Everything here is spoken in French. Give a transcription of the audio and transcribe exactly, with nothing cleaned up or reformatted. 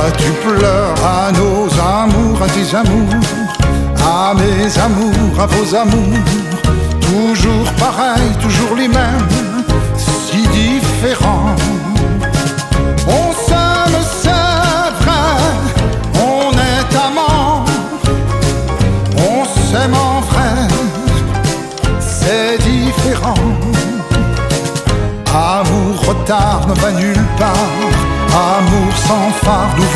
tu pleures à nos amours, à tes amours, à mes amours, à vos amours, toujours pareil, toujours les mêmes, si différents. On s'aime, c'est vrai, on est amants, on s'aime en vrai, c'est différent. Amour, retard ne va nulle part, amour sans phare, nous